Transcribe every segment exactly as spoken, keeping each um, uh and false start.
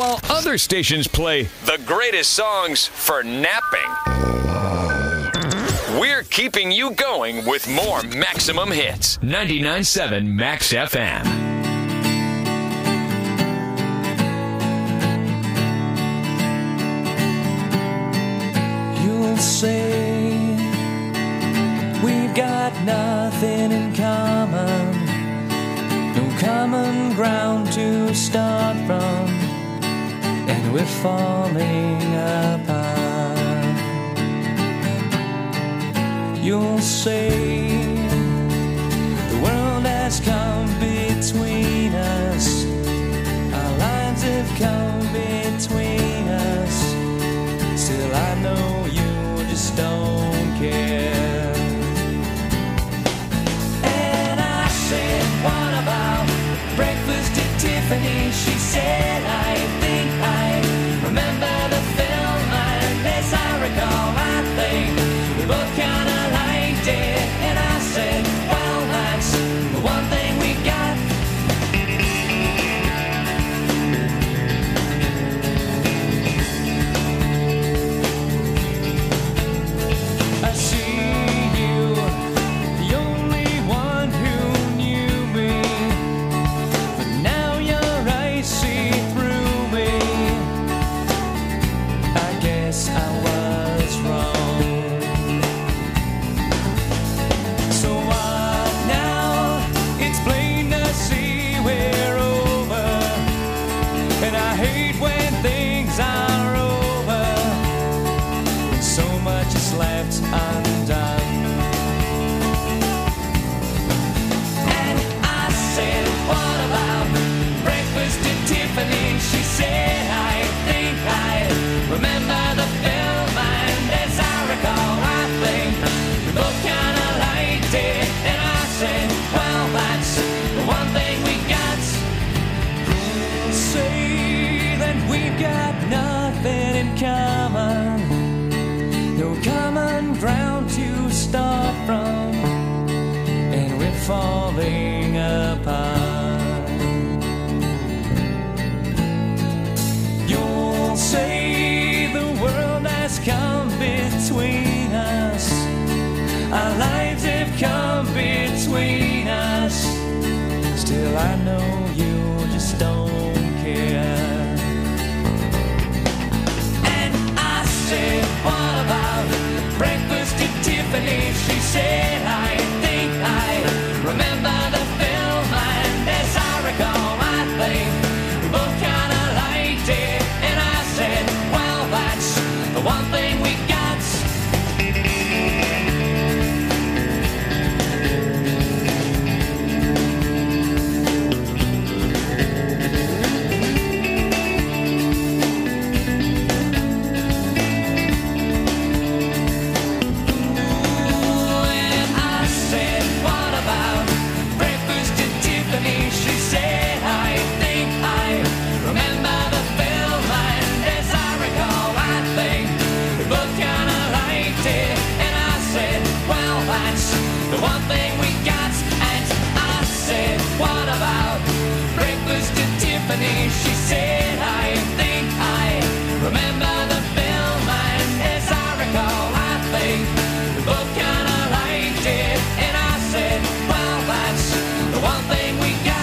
while other stations play the greatest songs for napping. We're keeping you going with more Maximum Hits. ninety-nine point seven Max F M. You'll say we've got nothing in common, no common ground to start from, and we're falling apart. You'll say the world has come between us, our lines have come between us. Still I know you just don't care. And I said, what about breakfast at Tiffany? She said, I think I remember the film, and as I recall, I think we both kind of liked it. And I said, well, that's the one thing we got. I see you, the only one who knew me, but now your eyes see through me. I guess I was wrong. So what now? It's plain to see we're over, and I hate when things are over, when so much is left undone. And I said, what about breakfast at Tiffany? She said, I think I remember the film, and as I recall, I think we both kind of liked it. And I said, well, that's the one thing we got. Say that we've got nothing in common, no common ground to start from, and we're falling apart. You'll say the world has come between us, our lives have come between us. Still I know you just don't care. And I said, what about breakfast at Tiffany? She said, I think I remember the film, and as I recall, I think we both kind of liked it. And I said, well, that's the one thing we got. The one thing we got. And I said, what about breakfast at Tiffany? She said, I think I remember the film, and as I recall, I think we both kind of liked it. And I said, well, that's the one thing we got.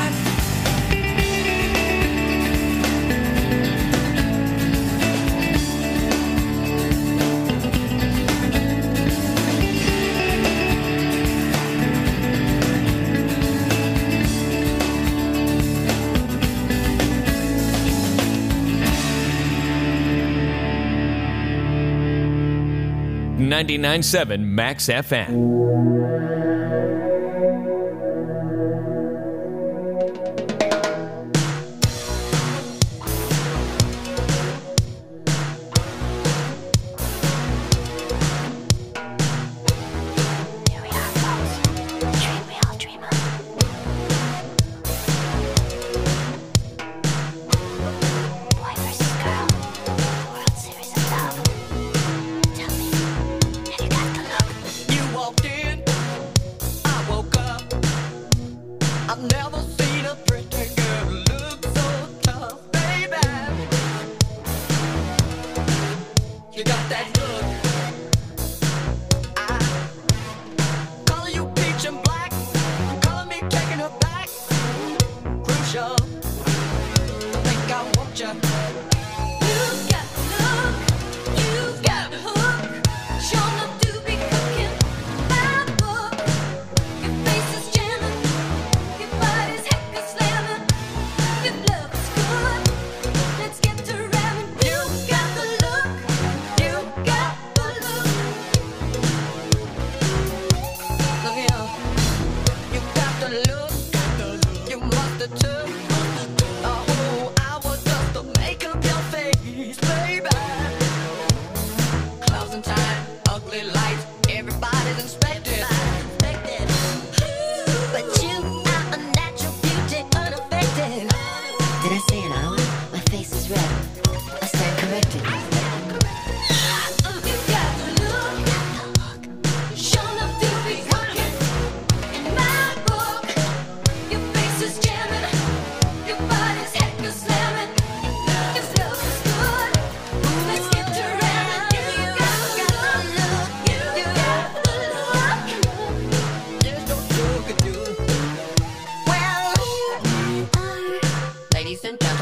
ninety-nine point seven Max F M. I've never seen a pretty girl look so tough, baby.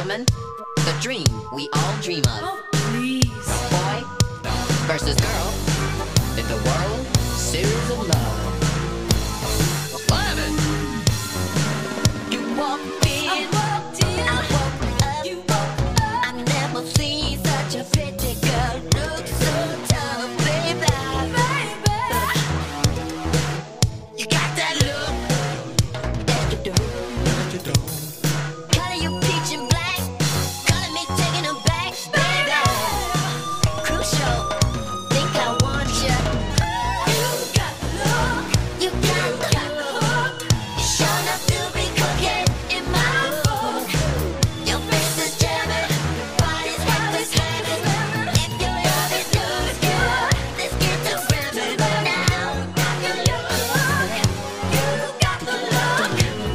Woman, the dream we all dream of. Oh, please. Boy versus girl in the World Series of Love. Love it! You walked in, I walked in, I woke up. you woke up. I never seen such a pretty girl look so tough, baby. You got that look that you do. Color you peach and black, color me taking them back, baby. Crucial, think I want you. You got the look, You got the got the hook. Sure enough to be cooking in my book. Your face is jamming, body's hot, this hamming. If your love is good, good, let's get to ramming now. You look, you got the look.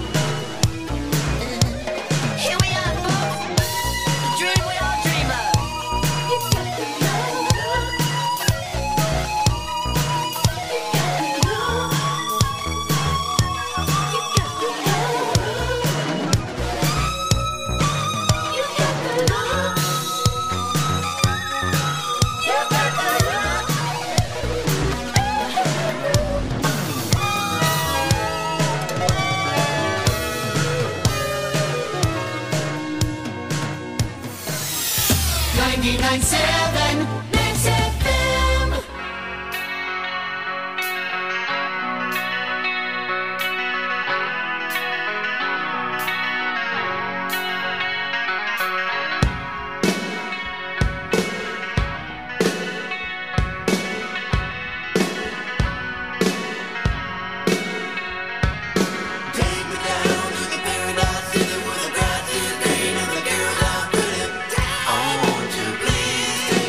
Here we are, folks. The dream we all dream of. You got the look. You got the look. You got the look. You got the look. You got the look. ninety-nine seven Max F M. Take me down to the paradise city where the grass is green and the girls are pretty. I want you, please.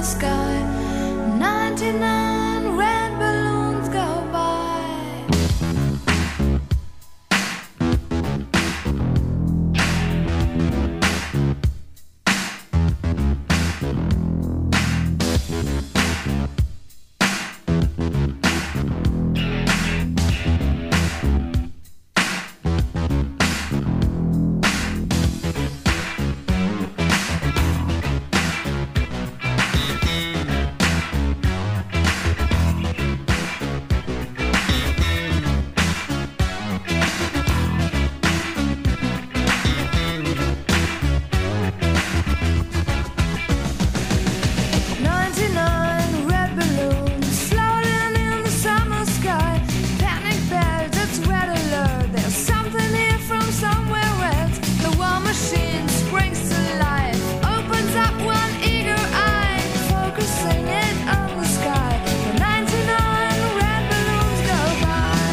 summer sky. Ninety-nine red balloons go by. Ninety-nine red balloons floating in the summer sky. Panic bells, it's red alert. There's something here from somewhere else. The war machine springs to life, opens up one eager eye, focusing it on the sky. The ninety-nine red balloons go by.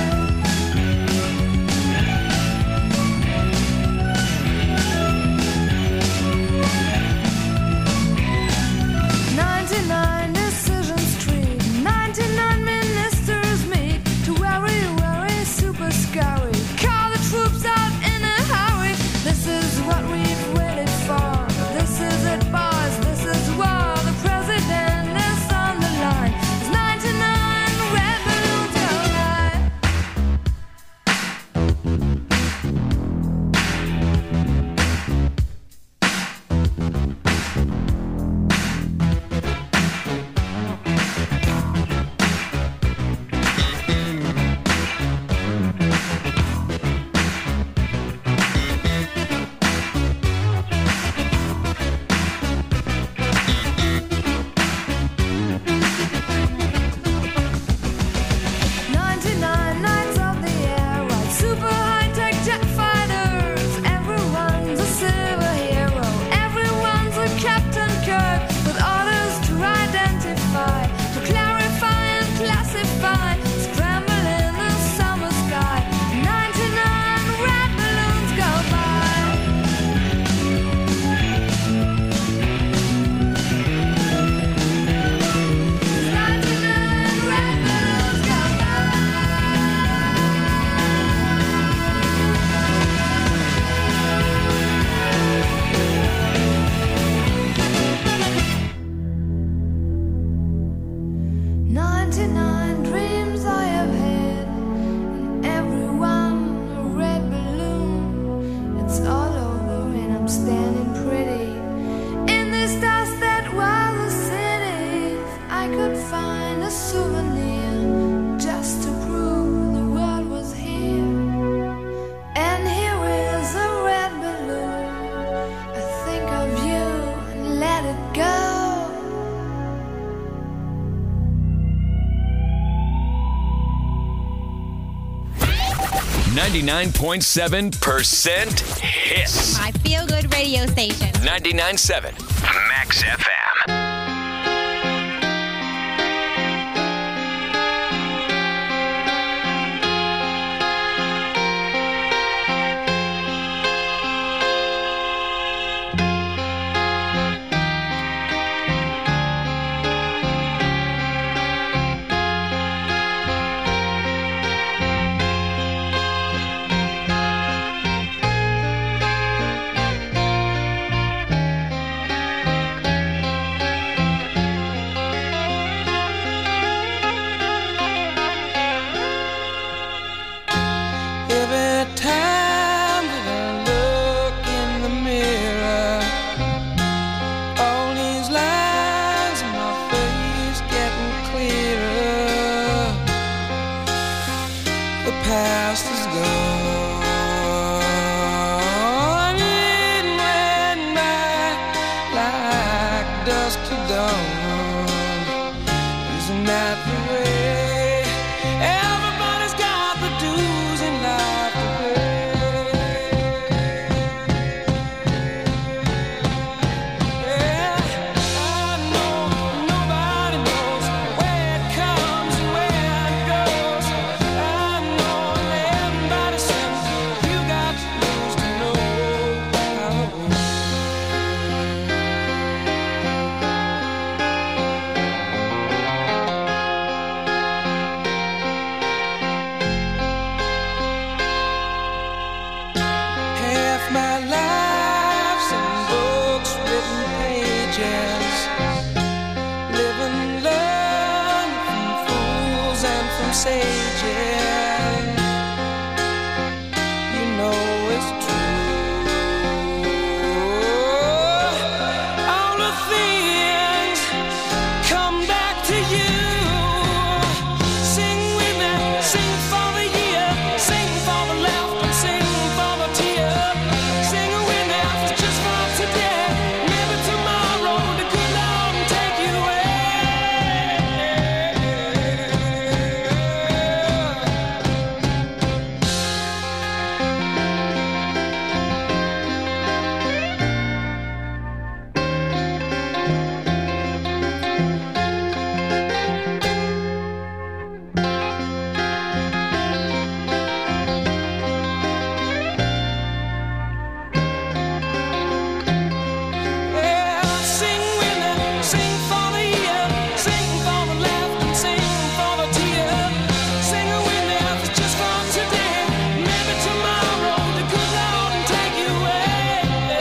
Ninety-nine decisions treat, ninety-nine ministers meet to worry, worry, super scurry. Call the troops out in a hurry. This is what we've waited for. This is it, boys. This is war. The president is on the line. There's ninety-nine red balloons go by. Ninety-nine nights of the air, ride super high-tech jet fighters. Everyone's a silver hero. Everyone's a Captain Kirk with orders to identify, to clarify and classify. Scramble in the summer sky. Ninety-nine red balloons go by. Ninety-nine red balloons go by. Ninety-nine dreams I have had, and every one a red balloon. It's all over and I'm standing pretty in this dust that was a city. If I could find a souvenir just to prove the world was here. And here is a red balloon. I think of you and let it go. ninety-nine point seven percent hits. My feel good radio station. ninety-nine point seven Max F M. Every time that I look in the mirror, all these lines in my face getting clearer. The past is gone, it went by like dusk to dawn. Isn't that the way? Everybody's got the dues in life to pay. Yeah, I know nobody knows where it comes and where it goes. I know everybody says you got to lose to know how it goes. sage, yeah. You know it's true. All the things come back to you. Sing with me, sing for the year, sing for the laugh and sing for the tear. Sing with me just for today, maybe tomorrow the good Lord will take you away. Yeah, sing with me, sing for the year, sing for the laugh and sing for the tear. Sing with me just for today, maybe tomorrow the good Lord will take you away.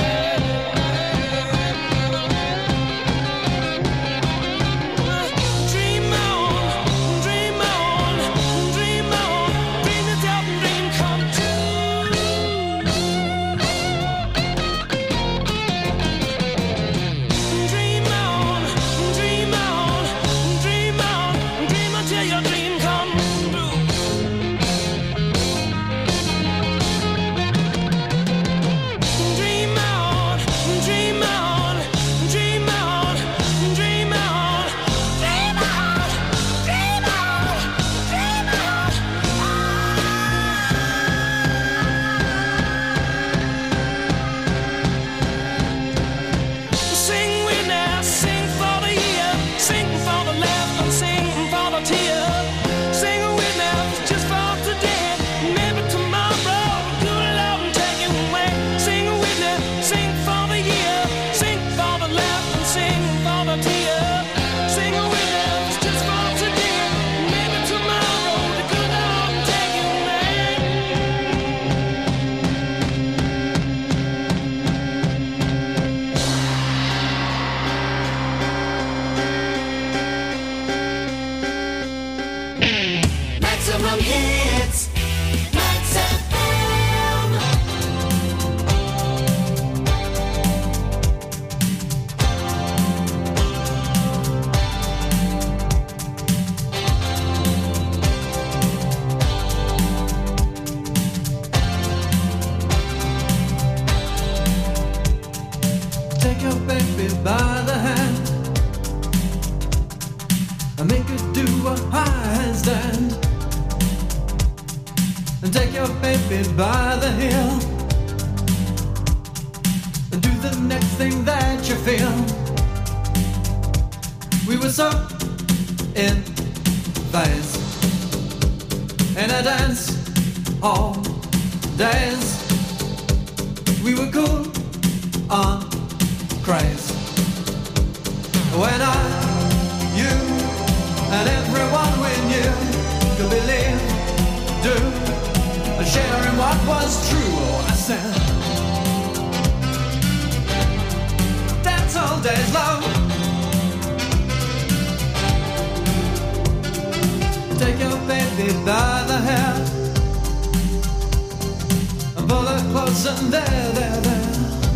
Dream on, dream on, dream on, dream the doubt and dream come true. Dream on, dream on, dream on, dream until your dream come true. Dream on, dream on, dream on, dream on, dream on, dream on, dream on. Sing with me, sing for the year, sing for the laugh and sing for the tear. Sing with me just for today, maybe tomorrow good Lord will take you away. Sing with me, sing for the year, sing for the laugh and sing for the tear. Sing with me just for today, maybe tomorrow the good Lord will take you away. Maximum hits, Max F M. Take your baby by the hand and make her do a high handstand. And take your baby by the heel and do the next thing that you feel. We were so in phase in a dance all days. We were cool on craze. When I, you, and everyone we knew could believe, do, and share in what was true. Oh, I said, dance all days long. Take your baby by the hair and pull her close and there, there, there.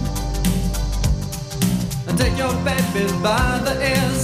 And take your baby by the ears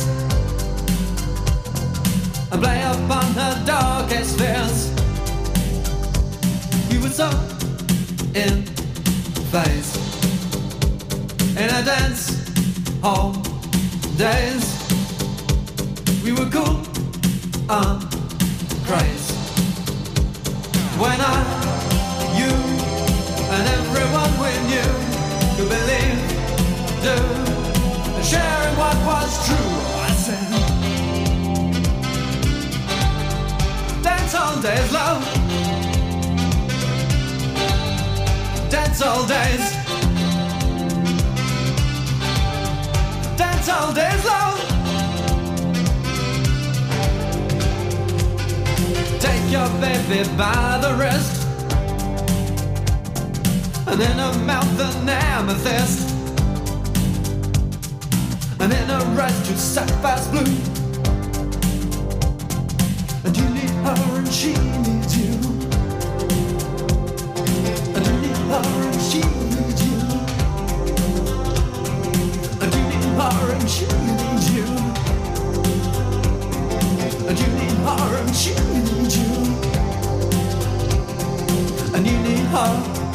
and play upon her darkest fears. We were so in phase in a dance hall days. We were cool on craze. When I, you, and everyone we knew could believe, do, and share in what was true. I said, dance all days, love. Dance all days. Dance all days, love. Take your baby by the wrist and in her mouth an amethyst, and in her eyes two sapphires blue. And you need her and she needs you. And you need her and she needs you. And you need her and she needs you. And you need her and she needs you. And you need her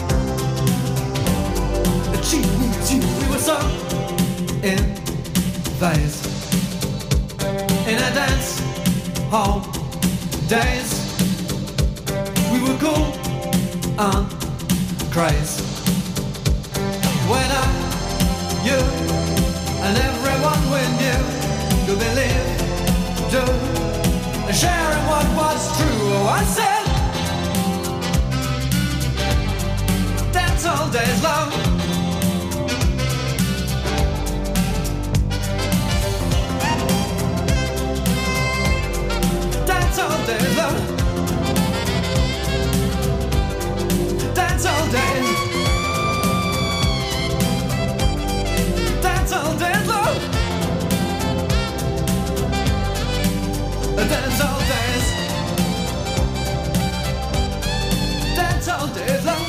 and she needs you. We were so in phase in a dance hall days. We were cool and crazy. When I, you, and everyone we knew to believe, do, sharing what was true. Oh, I said, that's all days long. That's all days long. That's all days. That's all days long. That's all days. That's all days long.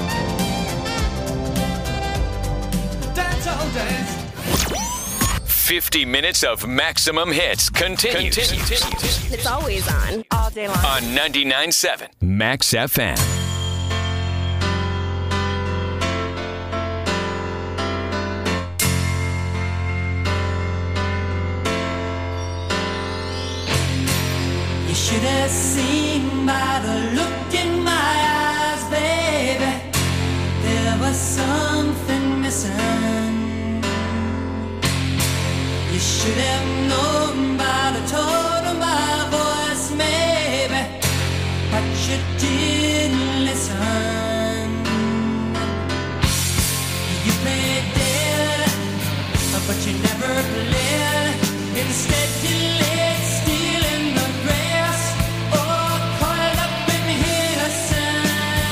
That's all days. fifty minutes of maximum hits continues, continues. It's always on. All day long. on ninety-nine point seven Max F M. You should have seen by the look in my eyes, baby. There was something missing. You should have known by the tone of my voice, maybe, but you didn't listen. You played dead, but you never played. Instead you laid still in the grass, or coiled up in innocence.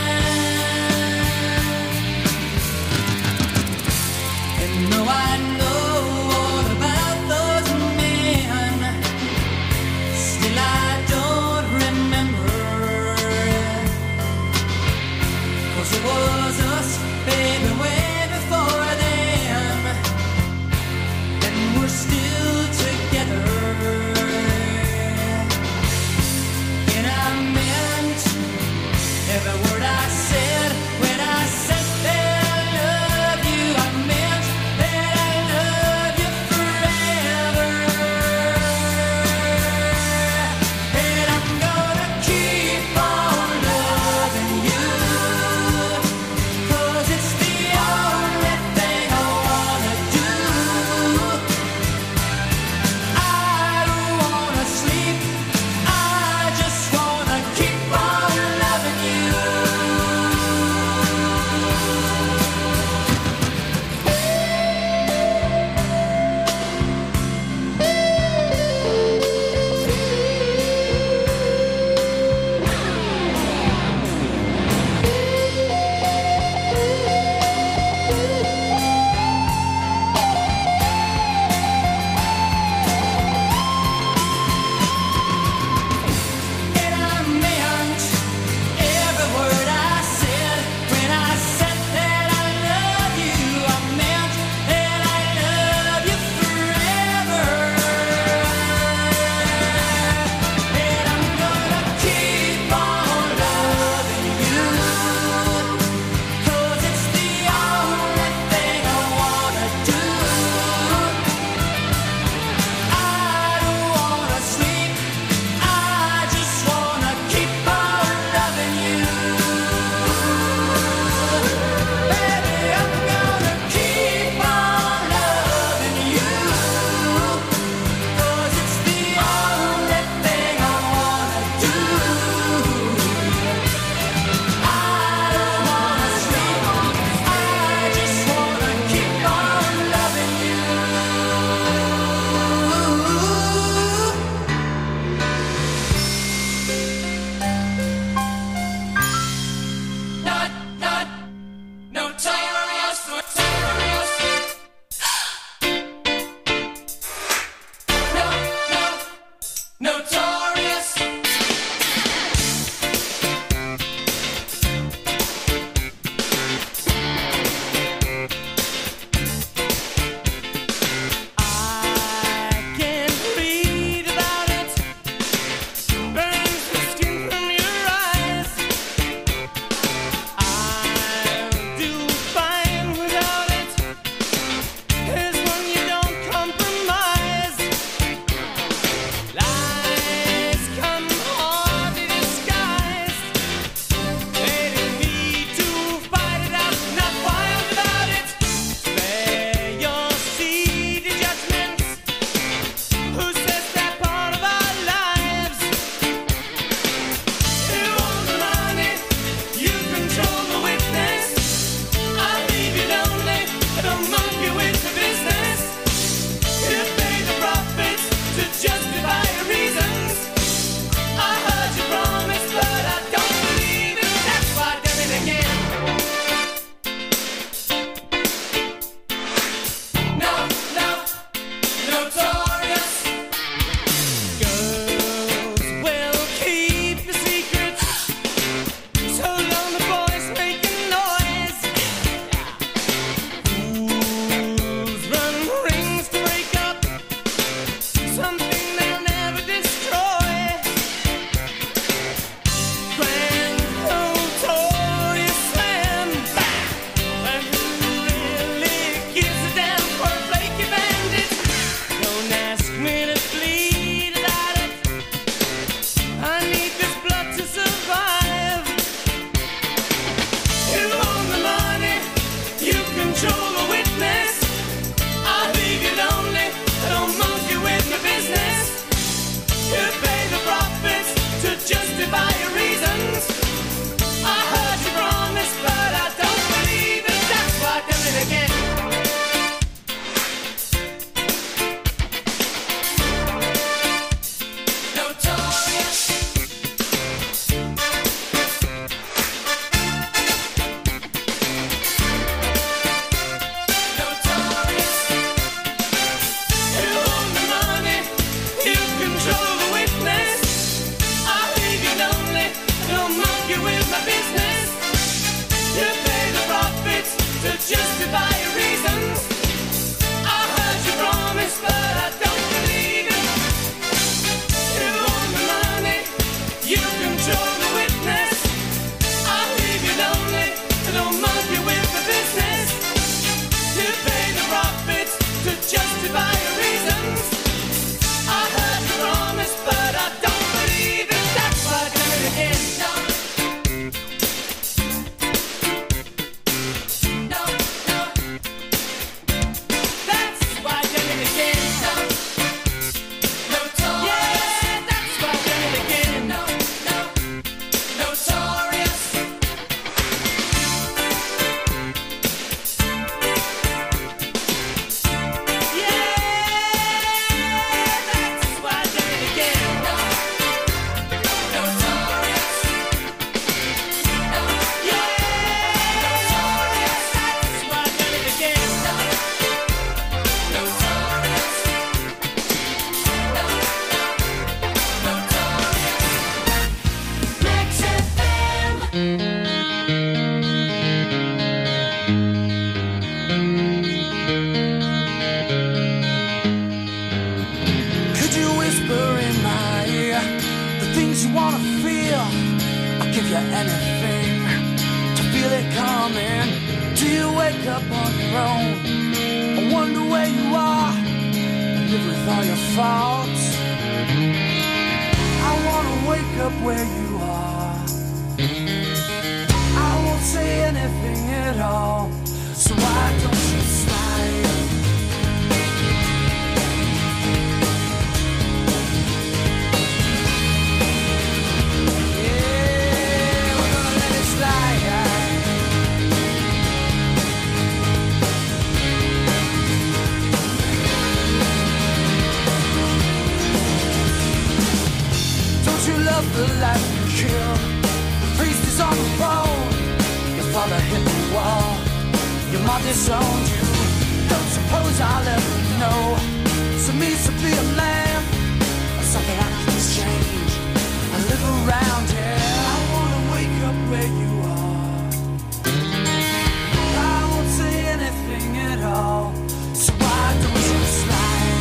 And though I know all about those men, still I don't remember. 'Cause it was us, baby, way before them, and we're still together. And I meant every word I said when I said that I love you. I meant that I all your faults. I wanna wake up where you are. I won't say anything at all, so why don't you slide? Yeah, we're gonna let it slide. Don't you love the life you kill? The priest is on the phone. Your father hit the wall. Your mom disowned you. Don't suppose I'll ever know. So it means to be a man, or something I can exchange. I live around here. I wanna wake up where you are. I won't say anything at all. So why don't you slide?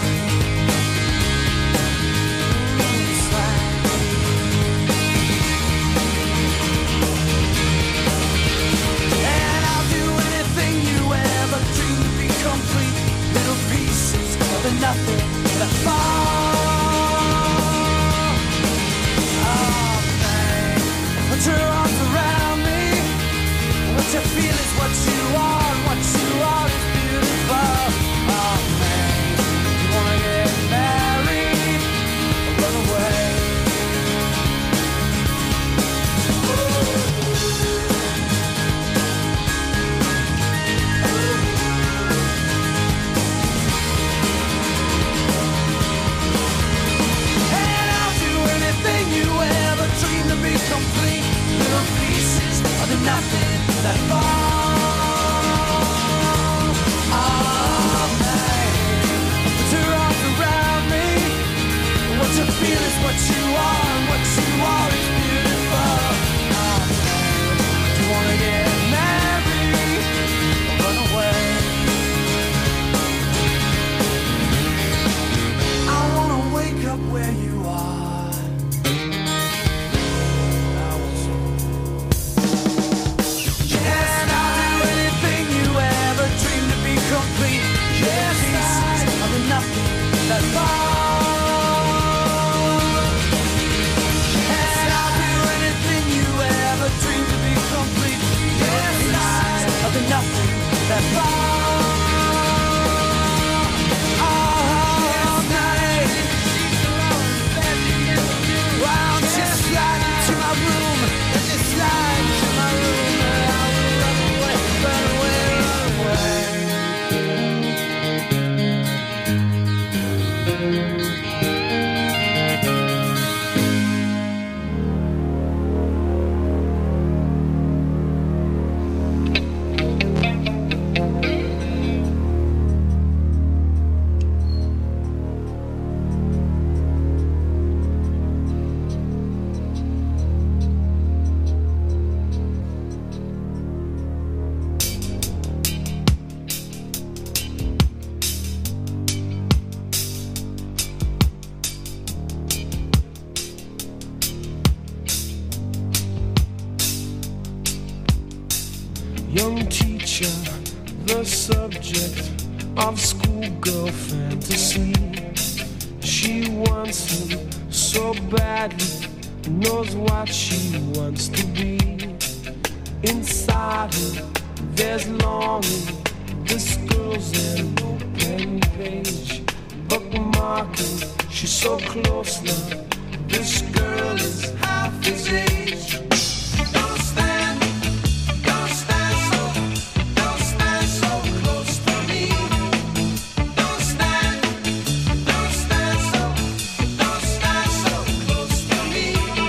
And I'll do anything you ever dreamed to be complete. Little pieces of the nothing that fall. Oh man, put your arms around me. What you feel is what you are, and what you are is beautiful. Oh man, you wanna get married or run away? And I'll do anything you ever dreamed to be complete. Little pieces of the nothing that fall. Oh man, put your arms around me. What you feel is what you are, and what you are is beautiful. Oh man, do you wanna get married or run away? I wanna wake up where you are. I want some. Yes, I'll do anything you ever dreamed to be complete. Yes, pieces of the nothing that fall. Yes, I'll do anything you ever dreamed to be complete. Yes, pieces of the nothing that fall. All night. Why don't you slide into my room? Let me slide into my room, and I will run away, run away, run away. Young teacher, the subject of schoolgirl fantasy. She wants him so badly, knows what she wants to be. Inside her, there's longing. This girl's an open page, bookmarking. She's so close now. This girl is half his age. Don't stand, don't stand so, don't stand so close to me. Don't stand, don't stand so, don't stand so close to me.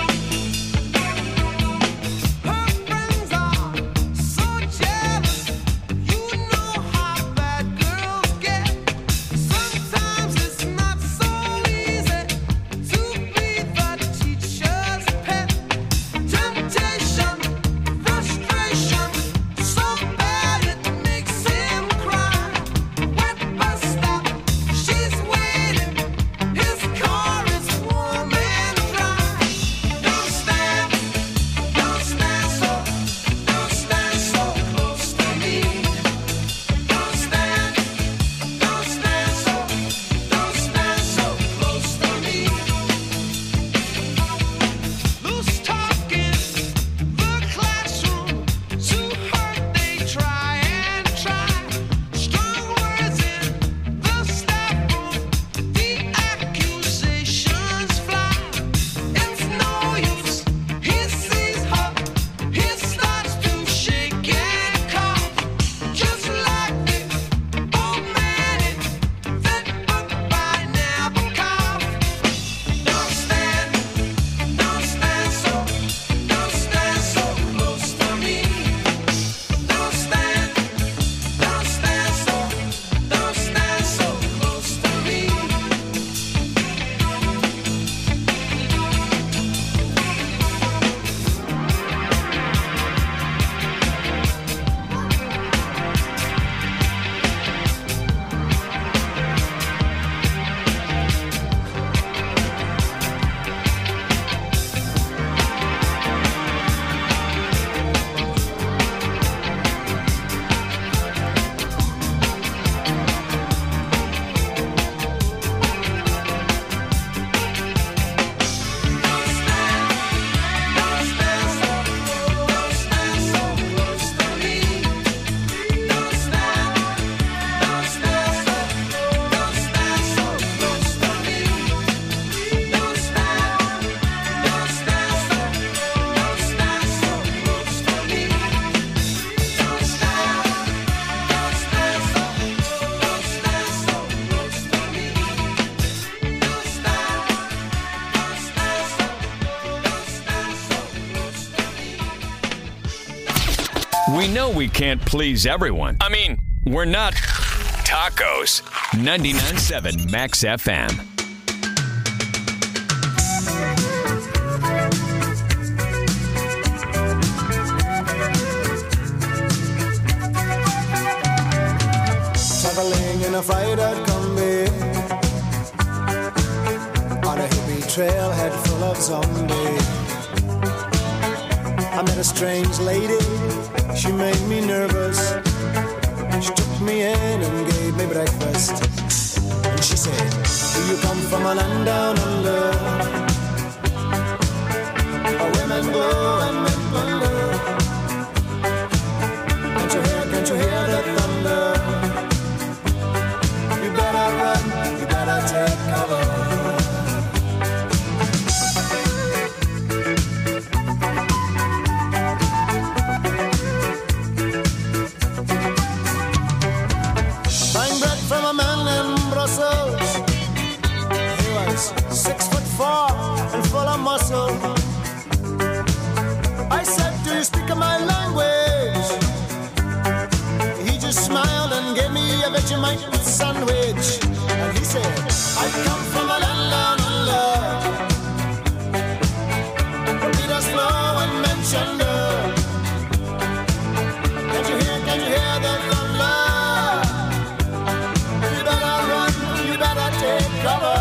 Her friends are so jealous. You know how bad girls get. Sometimes it's not so easy to be the teacher's pet. we can't please everyone. I mean, we're not tacos. ninety-nine point seven Max F M. Traveling in a freighter combi on a hippie trailhead full of zombies. I met a strange lady, she made me nervous. She took me in and gave me breakfast. And she said, do you come from a land down under, where women glow and men wonder? Can't you hear, can't you hear the thunder? You better run, you better take cover. Six foot four and full of muscle. I said, do you speak my language? He just smiled and gave me a Vegemite sandwich. And he said, I come from a land down under, where Peter's flow and Manchester. Can't you hear, can you hear the thunder? You better run, you better take cover.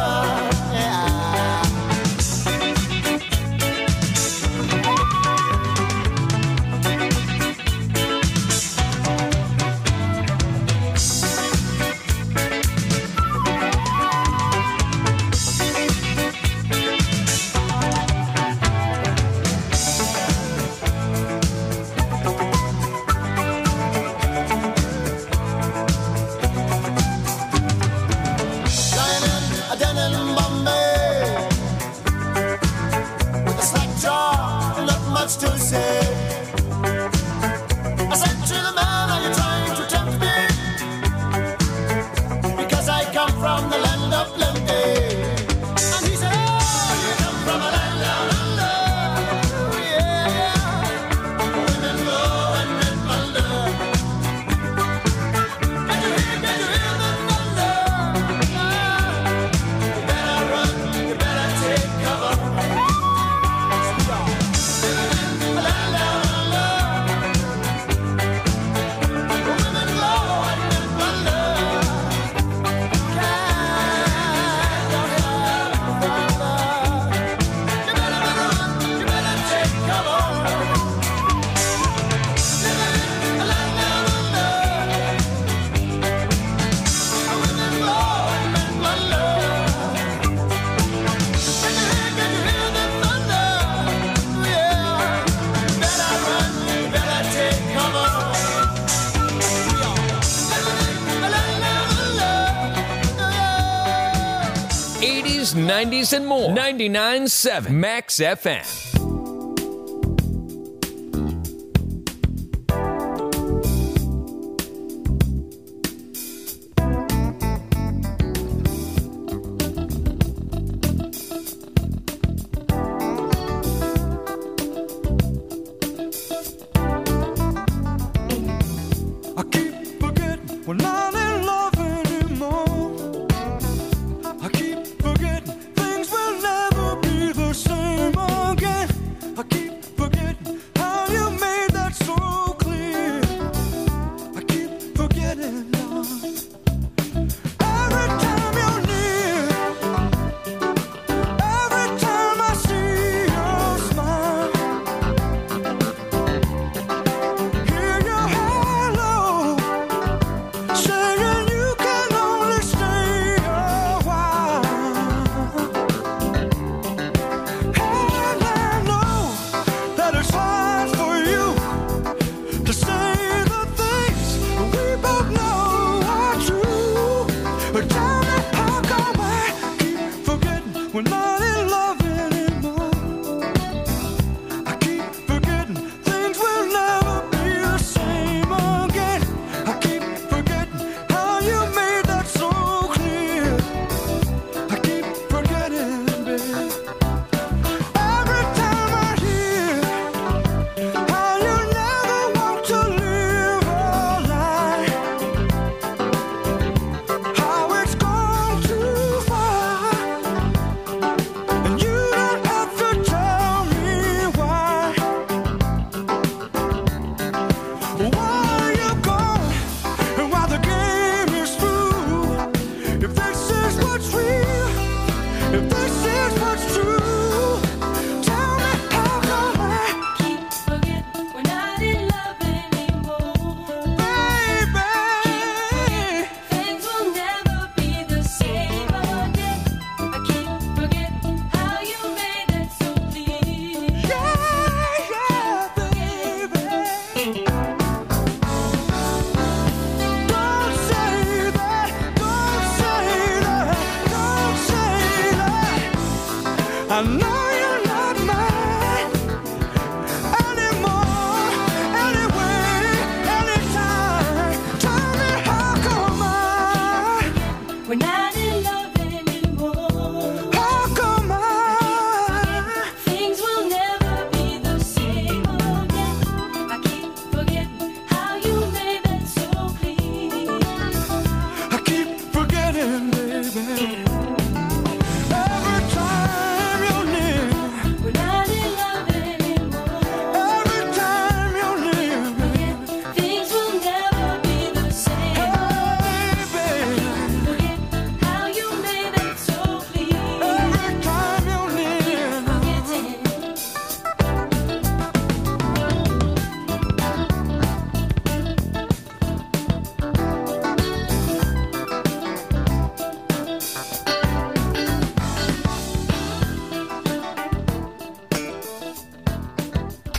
nineties and more. ninety-nine point seven Max F M. I keep forgetting we're not in love anymore. I keep forgetting things will never be the same again. I keep forgetting how you made that so clear. I keep forgetting now. Every time you're near, every time I see your smile, hear your hello saying you can only stay a while. And I know that it's hard for you to say the things we both know are true. But tell me, how come I keep forgetting we're not in love anymore? I keep forgetting things will never be the same again. I keep forgetting how you made that so clear. I keep forgetting, babe. Every time I hear how you never want to live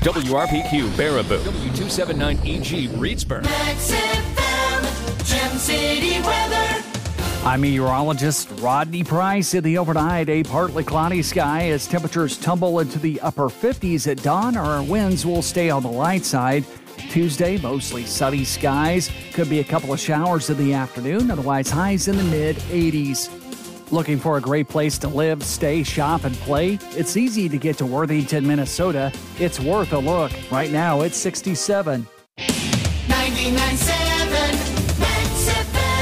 W R P Q Baraboo, W two seventy-nine E G Reedsburg. Max F M, Gem City weather. I'm meteorologist Rodney Price. In the overnight, a partly cloudy sky as temperatures tumble into the upper fifties at dawn. Our winds will stay on the light side. Tuesday, mostly sunny skies. Could be a couple of showers in the afternoon. Otherwise, highs in the mid eighties. Looking for a great place to live, stay, shop, and play? It's easy to get to Worthington, Minnesota. It's worth a look. Right now, it's sixty-seven. ninety-nine point seven Max F M.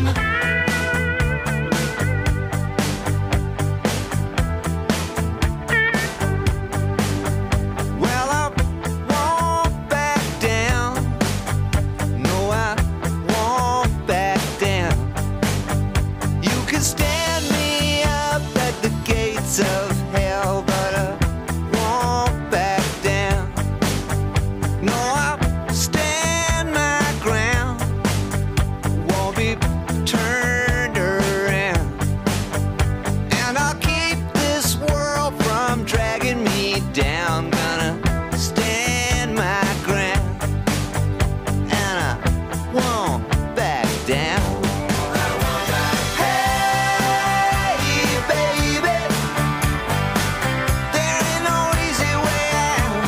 Well, I won't back down. No, I won't back down. You can stand me up at the gates of hell, but I won't back down. No, I'll stand my ground. Won't be turned around. And I'll keep this world from dragging me down. Gonna stand my ground. And I won't back down. Hey, baby, there ain't no easy way out.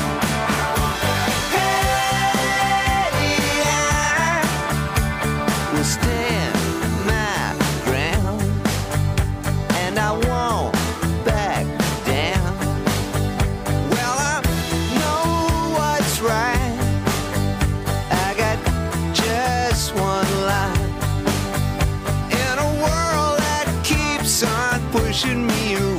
Hey, I will stand my ground, and I won't back down. Well, I know what's right. I got just one life in a world that keeps on pushing me